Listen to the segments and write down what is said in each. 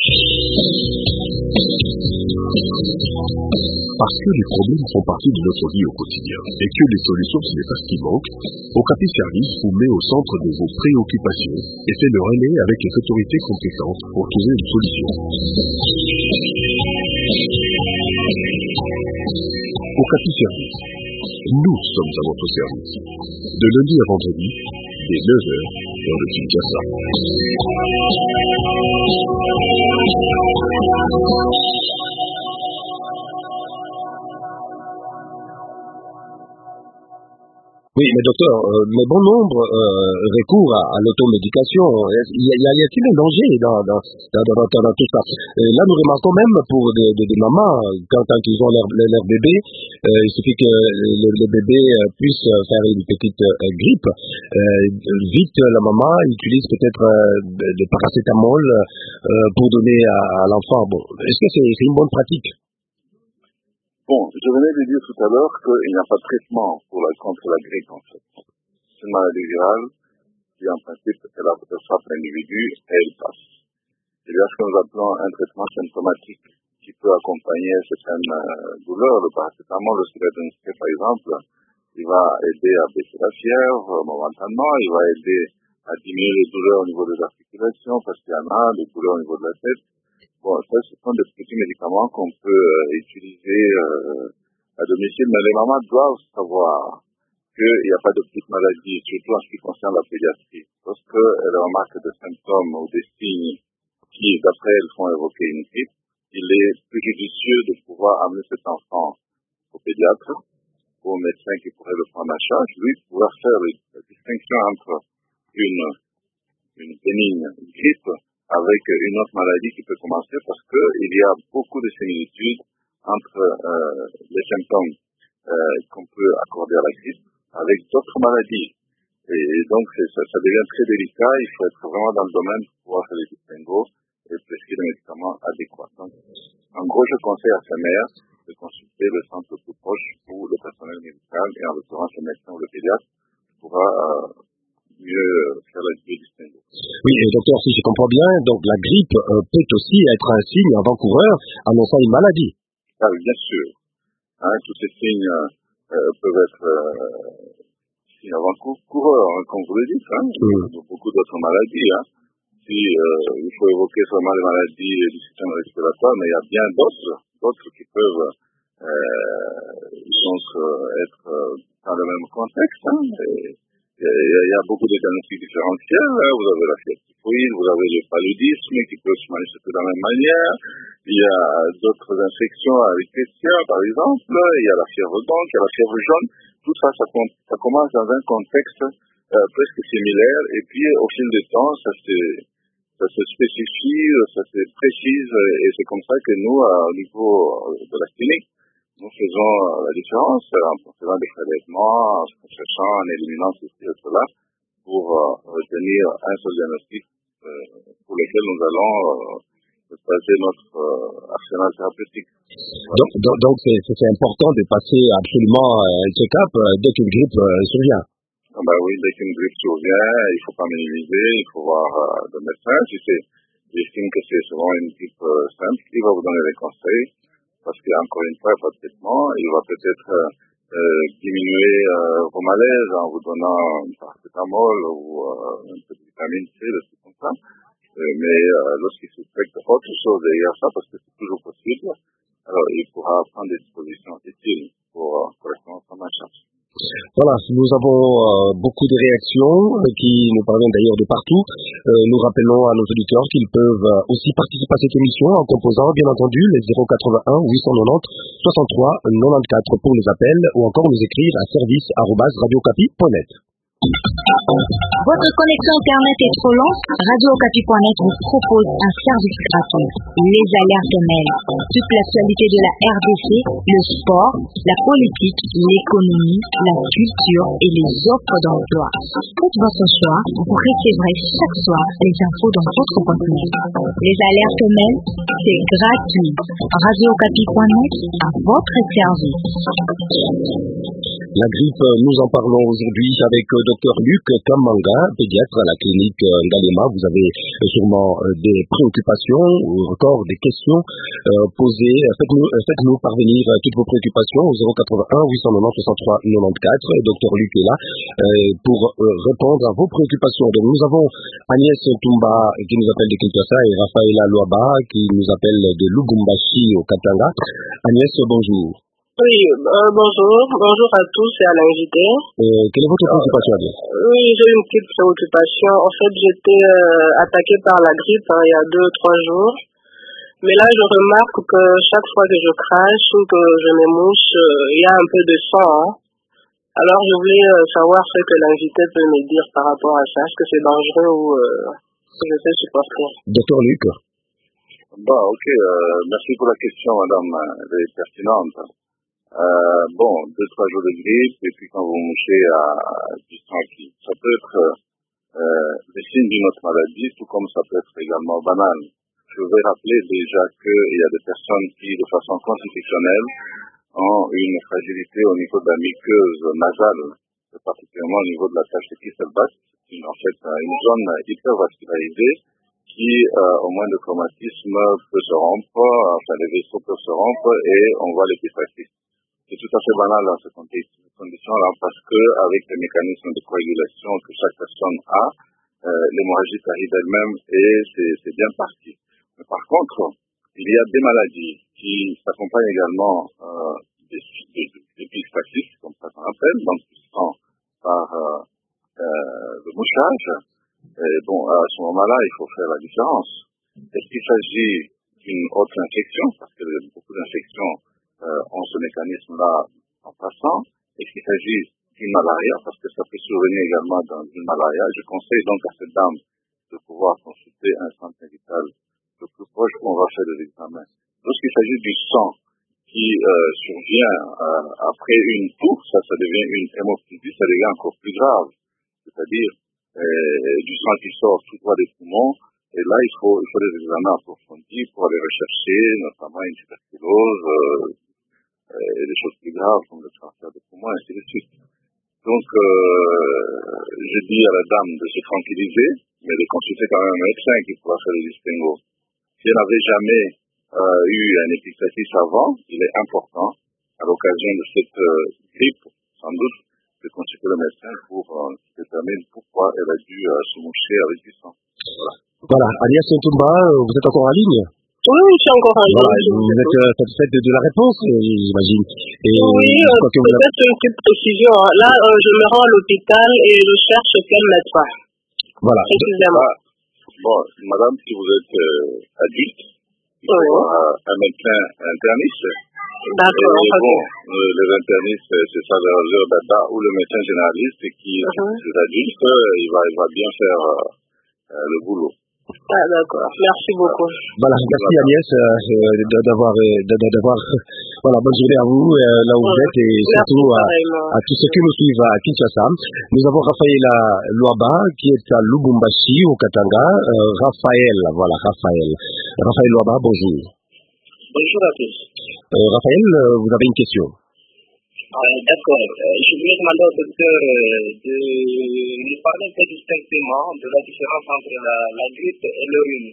Parce que les problèmes font partie de notre vie au quotidien et que les solutions, ce n'est pas ce qui manque, Okapi Service vous met au centre de vos préoccupations et fait le relais avec les autorités compétentes pour trouver une solution. Okapi Service. Nous sommes à votre service. De lundi à vendredi, dès 9h, heure de Kinshasa. Oui, mais docteur, mais bon nombre recourent à l'automédication. Y a-t-il un danger dans tout ça? Là, nous remarquons même pour des mamans, quand ils ont leur bébé, il suffit que le bébé puisse faire une petite grippe. Vite, la maman utilise peut-être de paracétamol pour donner à l'enfant. Bon, est-ce que c'est une bonne pratique? Bon, je venais de dire tout à l'heure qu'il n'y a pas de traitement contre la grippe, en fait. C'est une maladie virale qui, en principe, elle frappe l'individu et elle passe. Il y a ce que nous appelons un traitement symptomatique qui peut accompagner certaines douleurs. Le paracétamol, le stéroïde, par exemple, il va aider à baisser la fièvre momentanément, il va aider à diminuer les douleurs au niveau des articulations, parce qu'il y en a des douleurs au niveau de la tête. Bon, ça, ce sont des petits médicaments qu'on peut utiliser à domicile, mais les mamans doivent savoir qu'il n'y a pas de petites maladies, surtout en ce qui concerne la pédiatrie. Lorsqu'elles remarquent des symptômes ou des signes qui, d'après elles, font évoquer une grippe, il est plus judicieux de pouvoir amener cet enfant au pédiatre, au médecin qui pourrait le prendre en charge, lui pouvoir faire la distinction entre une bénigne grippe avec une autre maladie qui peut commencer, parce qu'il y a beaucoup de similitudes entre les symptômes qu'on peut accorder à la grippe avec d'autres maladies. Et donc, ça devient très délicat. Il faut être vraiment dans le domaine pour pouvoir faire les distinguos et prescrire les médicaments adéquats. Donc, en gros, je conseille à sa mère de consulter le centre le plus proche où le personnel médical, et en l'occurrence le médecin ou le pédiatre, pourra mieux faire le distinguo. Oui, docteur, si je comprends bien, donc la grippe peut aussi être un signe avant-coureur annonçant une maladie. Ah oui, bien sûr. Tous ces signes peuvent être signes avant-coureurs, comme vous le dites. Beaucoup d'autres maladies. Si, il faut évoquer seulement les maladies du système respiratoire, mais il y a bien d'autres qui peuvent donc être dans le même contexte. Il y a beaucoup de diagnostics différentiels. Vous avez la fièvre typhoïde, vous avez le paludisme qui peut se manifester de la même manière. Il y a d'autres infections avec Rickettsia, par exemple. Il y a la fièvre d'onc, il y a la fièvre jaune. Tout ça, ça commence dans un contexte presque similaire. Et puis, au fil du temps, ça se spécifie, ça se précise. Et c'est comme ça que nous, au niveau de la clinique, nous faisons la différence en faisant des prélèvements, en cherchant, en éliminant ceci et cela, pour retenir un seul diagnostic pour lequel nous allons passer notre arsenal thérapeutique. Donc c'est important de passer absolument un check-up dès qu'une grippe survient. Oui, dès qu'une grippe survient, il ne faut pas minimiser, il faut voir le médecin. Si j'estime que c'est souvent une grippe simple, il va vous donner des conseils. Parce qu'encore une fois, il n'y a pas de traitement. Il va peut-être diminuer vos malaises en vous donnant un paracétamol ou un peu de vitamine C, des trucs comme ça. Mais lorsqu'il suspecte autre chose derrière ça, parce que c'est toujours possible, alors il pourra prendre des dispositions utiles pour correspondre à ma charge. Voilà, nous avons beaucoup de réactions qui nous parviennent d'ailleurs de partout. Nous rappelons à nos auditeurs qu'ils peuvent aussi participer à cette émission en composant bien entendu les 081 890 63 94 pour les appels ou encore nous écrire à service@radiocapi.net. Votre connexion Internet est trop lente? RadioOkapi.net vous propose un service gratuit. Les alertes mail. Toute l'actualité de la RDC, le sport, la politique, l'économie, la culture et les offres d'emploi. Faites votre choix, vous recevrez chaque soir les infos dans votre boîte mail. Les alertes mail, c'est gratuit. RadioOkapi.net à votre service. La grippe, nous en parlons aujourd'hui avec Dr Luc Kamanga, pédiatre à la clinique Ngalema. Vous avez sûrement des préoccupations ou encore des questions posées. Faites-nous parvenir toutes vos préoccupations au 081 890 63 94. Dr Luc est là pour répondre à vos préoccupations. Donc nous avons Agnès Tumba qui nous appelle de Kinshasa et Raphaël Luaba qui nous appelle de Lubumbashi au Katanga. Agnès, bonjour. Oui, bonjour à tous et à l'invité. Quelle est votre préoccupation, Agnès? Oui, j'ai une petite préoccupation. En fait, j'étais attaquée par la grippe il y a 2-3 jours. Mais là, je remarque que chaque fois que je crache ou que je me mouche, il y a un peu de sang. Alors, je voulais savoir ce que l'invité peut me dire par rapport à ça. Est-ce que c'est dangereux ou que je sais supporter? Docteur Luc. Ok. Merci pour la question, madame. Elle est pertinente. 2-3 jours de grippe, et puis quand vous mouchez à du sang qui, ça peut être le signe d'une autre maladie, tout comme ça peut être également banal. Je voudrais rappeler déjà qu'il y a des personnes qui, de façon constitutionnelle, ont une fragilité au niveau de la muqueuse nasale, particulièrement au niveau de la cage de Kisselbach, en fait une zone hypervascularisée qui, au moins de traumatisme, peut se rompre, enfin les vaisseaux peuvent se rompre et on voit l'épistaxis. C'est tout à fait banal dans ces conditions-là parce que avec les mécanismes de coagulation que chaque personne a, l'hémorragie arrive d'elle-même et c'est bien parti. Mais par contre, il y a des maladies qui s'accompagnent également d'épistaxis, comme ça qu'on appelle, donc qui sont par le mouchage. Et à ce moment-là, il faut faire la différence. Est-ce qu'il s'agit d'une autre infection, parce que beaucoup d'infections ont ce mécanisme-là en passant? Est-ce qu'il s'agit d'une malaria, parce que ça peut survenir également dans une malaria? Je conseille donc à cette dame de pouvoir consulter un centre médical le plus proche où on va faire des examens. Lorsqu'il s'agit du sang qui survient après une toux, ça devient une hémoptysie, ça devient encore plus grave. C'est-à-dire du sang qui sort tout droit des poumons, et là il faut des examens approfondis pour aller rechercher notamment une tuberculose et des choses plus graves comme le cancer des poumons, et ainsi de suite. Donc je dis à la dame de se tranquilliser, mais de consulter quand même un médecin qui pourra faire le distinguo. Si elle n'avait jamais eu un épistaxis avant, il est important, à l'occasion de cette grippe, sans doute, de consulter le médecin pour déterminer pourquoi elle a dû se moucher avec du sang. Voilà. Agnès Tumba, vous êtes encore en ligne? Oui, je suis encore en ligne. Voilà, vous êtes satisfaite de la réponse, j'imagine. Oui, peut-être une petite précision. Là, je me rends à l'hôpital et je cherche quel médecin. Voilà. Précisément. Madame, si vous êtes adulte, il faut avoir un médecin interniste. D'accord. Les internistes, c'est ça, leur data, ou le médecin généraliste qui, les adultes, il va bien faire le boulot. Ah, d'accord. Merci beaucoup. Voilà, merci Agnès d'avoir voilà, bonne journée à vous là où vous êtes et surtout à tous ceux qui nous suivent à Kinshasa. Nous avons Raphaël Luaba qui est à Lubumbashi au Katanga. Raphaël Luaba, bonjour. Bonjour à tous. Raphaël, vous avez une question? D'accord. Je voulais demander au docteur de nous parler un peu distinctement de la différence entre la grippe et le rhume.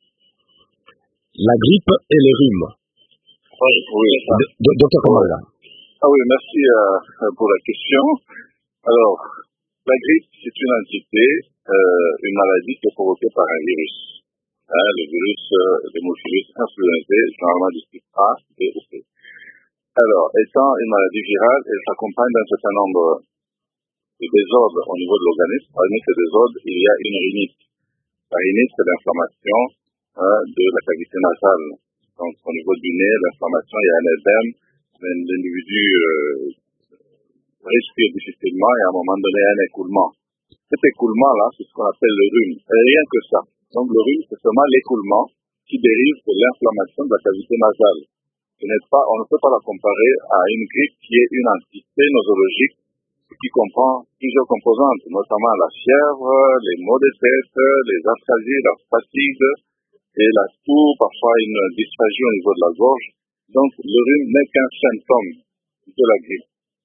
La grippe et le rhume. Oui. Docteur Kamanga. Oui, merci pour la question. Alors, la grippe, c'est une entité, une maladie qui est provoquée par un virus. Le virus, l'hémophilus influenzae, généralement du type A, B ou C. Alors, étant une maladie virale, elle s'accompagne d'un certain nombre de désordres au niveau de l'organisme. Parmi ces désordres, il y a une rhinite. La rhinite, c'est l'inflammation de la cavité nasale. Donc, au niveau du nez, l'inflammation, il y a un édème, l'individu respire difficilement et à un moment donné, il y a un écoulement. Cet écoulement-là, c'est ce qu'on appelle le rhume. Et rien que ça. Donc, le rhume, c'est seulement l'écoulement qui dérive de l'inflammation de la cavité nasale. On ne peut pas la comparer à une grippe qui est une entité nosologique qui comprend plusieurs composantes, notamment la fièvre, les maux de tête, les aphtasies, la fatigue et la toux, parfois une dysphagie au niveau de la gorge. Donc, le rhume n'est qu'un symptôme de la grippe.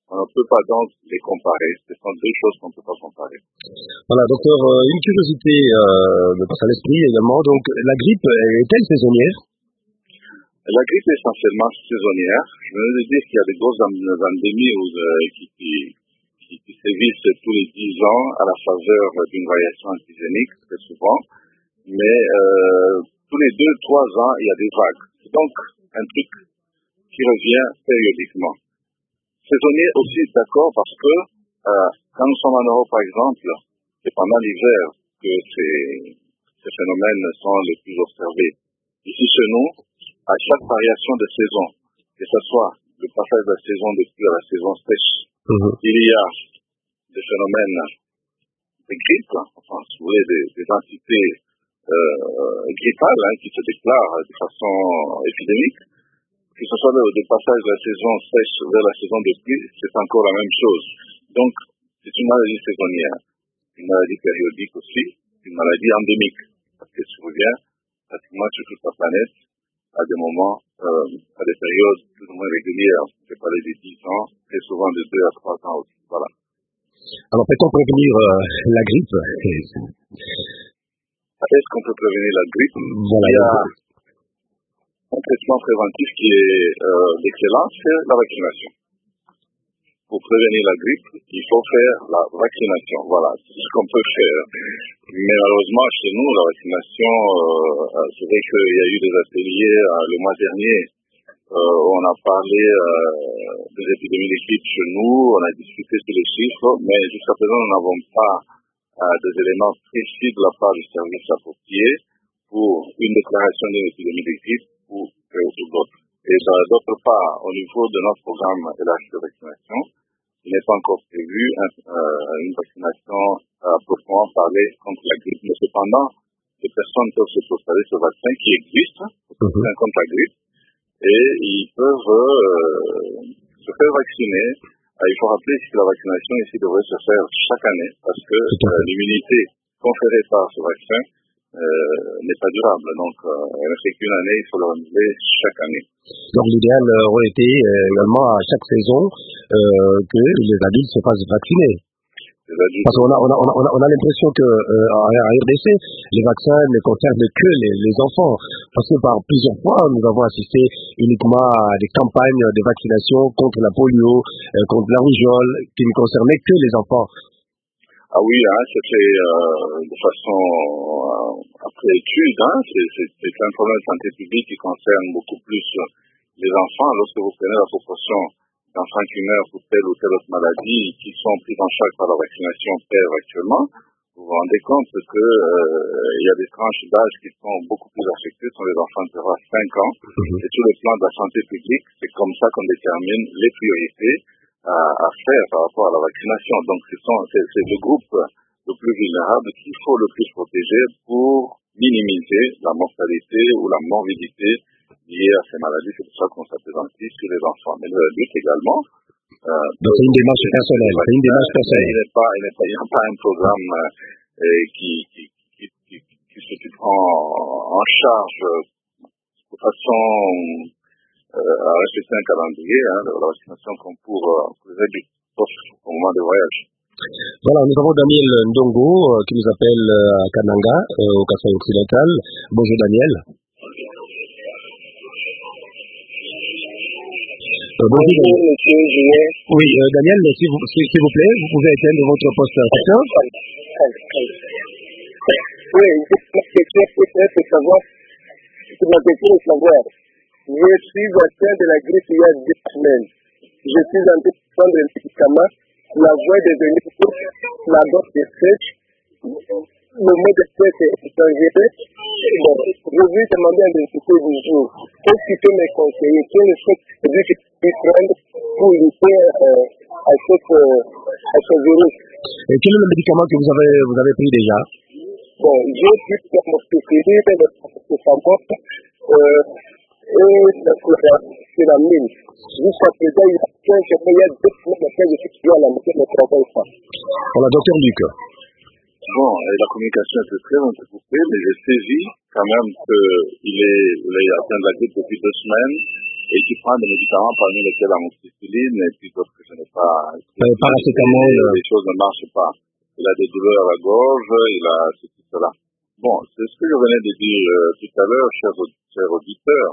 On ne peut pas donc les comparer. Ce sont deux choses qu'on ne peut pas comparer. Voilà, docteur, une curiosité me passe à l'esprit également. Donc, la grippe est-elle saisonnière? La grippe est essentiellement saisonnière. Je veux dire qu'il y a des grosses endémies qui sévissent tous les 10 ans à la faveur d'une variation antigénique, très souvent. Mais tous les 2-3 ans, il y a des vagues. C'est donc un truc qui revient périodiquement. Saisonnier aussi, d'accord, parce que quand nous sommes en Europe, par exemple, c'est pendant l'hiver que ces phénomènes sont les plus observés. Ici, chez nous, à chaque variation de saison, que ce soit le passage de la saison de pluie à la saison sèche, il y a des phénomènes de grippe, enfin, si vous voulez, des entités grippales qui se déclarent de façon épidémique. Que ce soit le passage de la saison sèche vers la saison de pluie, c'est encore la même chose. Donc, c'est une maladie saisonnière, une maladie périodique aussi, une maladie endémique. Parce qu'elle survient pratiquement sur toute la planète à des moments, à des périodes plus ou moins régulières. Je parlais de 10 ans, très souvent de 2 à 3 ans aussi. Voilà. Alors, peut-on prévenir la grippe? Est-ce qu'on peut prévenir la grippe? Voilà. Il y a un traitement préventif qui est d'excellence, c'est la vaccination. Pour prévenir la grippe, il faut faire la vaccination. Voilà, c'est ce qu'on peut faire. Mais malheureusement, chez nous, la vaccination, c'est vrai qu'il y a eu des ateliers le mois dernier où on a parlé des épidémies de grippe chez nous, on a discuté sur les chiffres, mais jusqu'à présent, nous n'avons pas des éléments précis de la part du service approprié pour une déclaration d'une épidémie de grippe ou d'autres. Et d'autre part, au niveau de notre programme élargi de vaccination, il n'est pas encore prévu une vaccination à proprement parler contre la grippe. Mais cependant, les personnes peuvent se procurer ce vaccin qui existe, contre la grippe, et ils peuvent se faire vacciner. Il faut rappeler que la vaccination ici devrait se faire chaque année, parce que l'immunité conférée par ce vaccin n'est pas durable. Donc, elle ne fait qu'une année, il faut le renouveler chaque année. Donc, l'idéal aurait été également à chaque saison que les adultes se fassent vacciner. Parce qu'on a l'impression que en RDC, les vaccins ne concernent que les enfants. Parce que par plusieurs fois, nous avons assisté uniquement à des campagnes de vaccination contre la polio, contre la rougeole, qui ne concernaient que les enfants. Ah oui, c'est fait de façon après étude. C'est un problème de santé publique qui concerne beaucoup plus les enfants. Lorsque vous prenez la proportion d'enfants qui meurent pour telle ou telle autre maladie qui sont pris en charge par la vaccination PEV actuellement, vous vous rendez compte que il y a des tranches d'âge qui sont beaucoup plus affectées, ce sont les enfants de 0 à 5 ans. Et sur le plan de la santé publique, c'est comme ça qu'on détermine les priorités à faire par rapport à la vaccination. Donc, c'est le groupe le plus vulnérable qu'il faut le plus protéger pour minimiser la mortalité ou la morbidité liée à ces maladies. C'est pour ça qu'on s'appesantit sur les enfants. Mais les adultes également. Donc, c'est une démarche personnelle. C'est une démarche personnelle. Il n'y a pas un programme qui se prend en charge de façon à respecter un calendrier de la vaccination comme pour les adultes, sauf au moment de voyage. Voilà, nous avons Daniel Ndongo qui nous appelle à Kananga, au Kasaï occidental. Bonjour Daniel. Bonjour monsieur Julien. Oui, Daniel, s'il vous plaît, vous pouvez éteindre votre poste secteur. Oui, ma question c'est savoir, je suis atteint de la grippe il y a 2 semaines. Je suis en train de prendre un médicament. La voix est devenue courte, la gorge est sèche, le mot de tête est dangereux. Bon, je vais demander à l'institut du jour, qu'est-ce qu'il peut me conseiller, quel effet que je peux prendre pour lutter à ce virus. Et quel est le médicament que vous avez pris déjà? Bon, j'ai pris mon pénicilline, le paracétamol, et la mine. Jusqu'à présent, il y a 2 semaines après, je suis à la maison, je ne travaille pas. Voilà, docteur Luc. Bon, la communication est très entrecoupée, mais j'ai saisi quand même qu'il est atteint de la grippe depuis 2 semaines et qui prend des médicaments parmi lesquels l'amoxicilline et puis d'autres que je n'ai pas. Paracétamol. Les choses ne marchent pas. Il a des douleurs à la gorge, il a ceci, cela. Bon, c'est ce que je venais de dire tout à l'heure, chers auditeurs.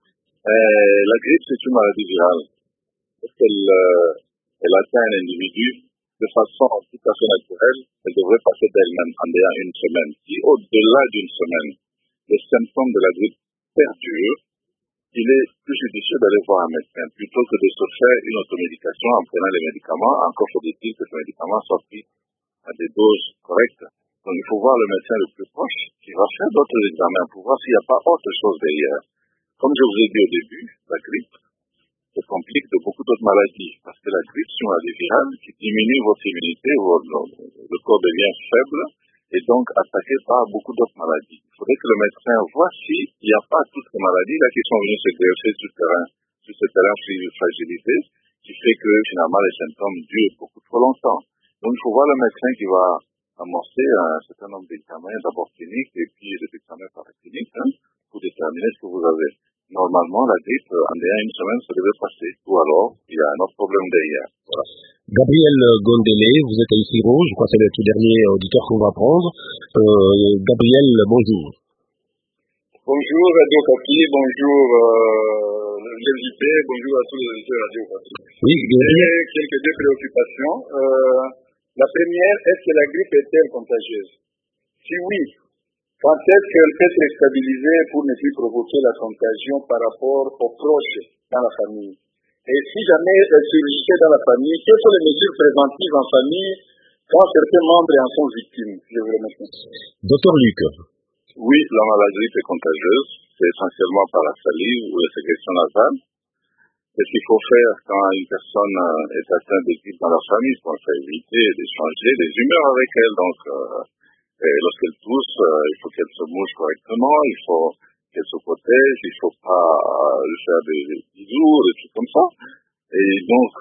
La grippe, c'est une maladie virale. Parce qu'elle atteint un individu de façon tout à fait naturelle, elle devrait passer d'elle-même en ayant une semaine. Si au-delà d'une semaine, les symptômes de la grippe perdurent, il est plus judicieux d'aller voir un médecin plutôt que de se faire une automédication en prenant les médicaments. Encore faut-il que ces médicaments soient pris à des doses correctes. Donc il faut voir le médecin le plus proche qui va faire d'autres examens pour voir s'il n'y a pas autre chose derrière. Comme je vous ai dit au début, la grippe se complique de beaucoup d'autres maladies parce que la grippe, c'est une maladie virale qui diminue votre immunité, le corps devient faible et donc attaqué par beaucoup d'autres maladies. Il faudrait que le médecin voit s'il n'y a pas toutes ces maladies-là qui sont venues se greffer sur ce terrain fragilisé, qui fait que finalement les symptômes durent beaucoup trop longtemps. Donc il faut voir le médecin qui va amorcer un certain nombre d'examens, d'abord cliniques et puis des examens paracliniques, pour déterminer ce que vous avez. Normalement, la grippe, en ayant une semaine, ça devait passer. Ou alors, il y a un autre problème derrière. Voilà. Gabriel Gondélé, vous êtes à Isiro, je crois que c'est le tout dernier auditeur qu'on va prendre. Gabriel, bonjour. Bonjour Radio Okapi, bonjour l'invité, bonjour à tous les auditeurs Radio Okapi. Oui, j'ai quelques préoccupations. La première, est-ce que la grippe est-elle contagieuse? Si oui, quand est-ce qu'elle peut être stabilisée pour ne plus provoquer la contagion par rapport aux proches dans la famille? Et si jamais elle surgissait dans la famille, quelles sont les mesures préventives en famille quand certains membres en sont victimes? Je vous remercie. Docteur Luc. Oui, la maladie est contagieuse. C'est essentiellement par la salive ou la sécrétion nasale. Ce qu'il faut faire quand une personne est atteinte de grippe dans la famille, c'est qu'on fait éviter d'échanger des humeurs avec elle. Donc, lorsqu'elle tousse, il faut qu'elle se mouche correctement, il faut qu'elle se protège, il ne faut pas lui faire des bisous, des trucs comme ça. Et donc,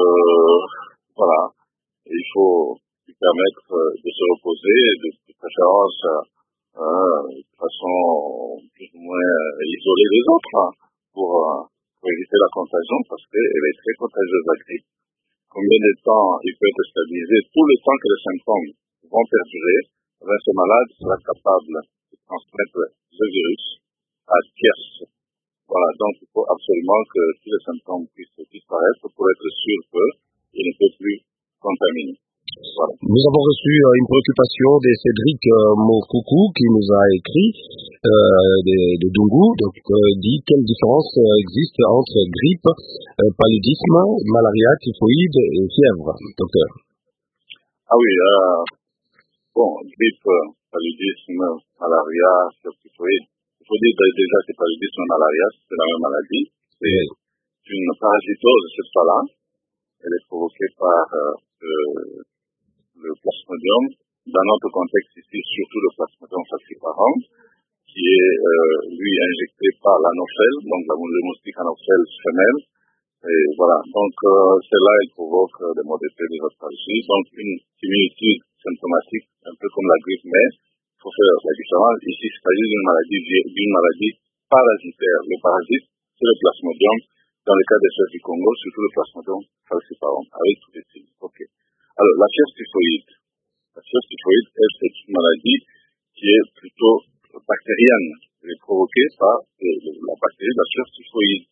voilà, il faut lui permettre de se reposer, de préférence de façon plus ou moins isolée des autres, pour éviter la contagion, parce qu'elle est très contagieuse, la grippe. Combien de temps il peut être stabilisé? Tout le temps que les symptômes vont perdurer, ce malade sera capable de transmettre le virus à tierce. Voilà, donc il faut absolument que tous les symptômes puissent disparaître pour être sûr qu'il ne peut plus contaminer. Voilà. Nous avons reçu une préoccupation de Cédric Mokoukou qui nous a écrit de Dungu, donc dit quelle différence existe entre grippe, paludisme, malaria, typhoïde et fièvre, docteur? Ah oui, bon, grippe, paludisme, malaria, typhoïde. Il faut dire déjà que paludisme et malaria, c'est la même maladie. C'est une parasitose, cette fois-là. Elle est provoquée par le plasmodium. Dans notre contexte ici, surtout le plasmodium falciparum, qui est, lui, injecté par l'anophèle, donc le moustique anophèle femelle. Et voilà, donc celle-là, elle provoque des maux de tête, des asphalgies, donc une similitude symptomatique, un peu comme la grippe, mais il faut faire la différence. Ici, il s'agit d'une maladie parasitaire. Le parasite, c'est le plasmodium. Dans le cas des chefs du Congo, surtout le plasmodium falciparum, avec tous les signes. Ok. Alors, la fièvre typhoïde. La fièvre typhoïde, c'est une maladie qui est plutôt bactérienne. Elle est provoquée par la bactérie de la fièvre typhoïde,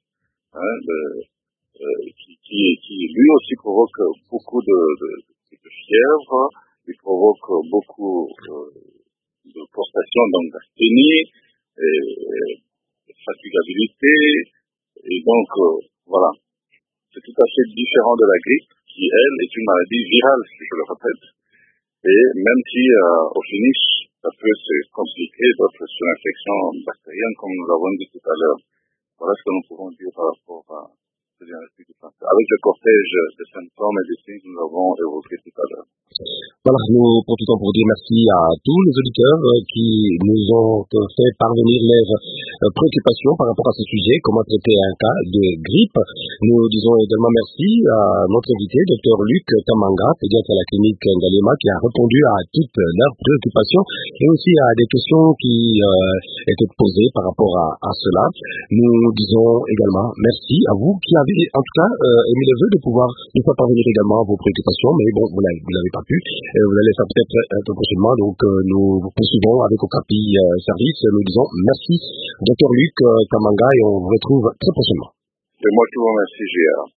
qui lui aussi provoque beaucoup de fièvre, il provoque beaucoup de prostration, donc d'asthénie, de fatigabilité, et donc voilà. C'est tout à fait différent de la grippe, qui elle est une maladie virale, si je le répète, et même si au finish, ça peut se compliquer d'autres sur l'infection bactérienne, comme nous l'avons dit tout à l'heure. Voilà ce que nous pouvons dire par rapport à ce diagnostic du cancer. Avec le cortège de symptômes et de signes que nous avons évoqués tout à l'heure. Voilà, nous profitons pour dire merci à tous les auditeurs qui nous ont fait parvenir leurs préoccupations par rapport à ce sujet, comment traiter un cas de grippe. Nous disons également merci à notre invité, Dr Luc Kamanga, pédiatre à la clinique Ngaliema, qui a répondu à toutes leurs préoccupations et aussi à des questions qui étaient posées par rapport à cela. Nous disons également merci à vous qui avez en tout cas émis le vœu de pouvoir nous faire parvenir également vos préoccupations, mais bon, vous l'avez pas pu. Vous allez faire peut-être un peu prochainement, donc nous poursuivons avec Okapi Service. Nous disons merci, Dr Luc Kamanga, et on vous retrouve très prochainement. C'est moi qui vous remercie, Gérard.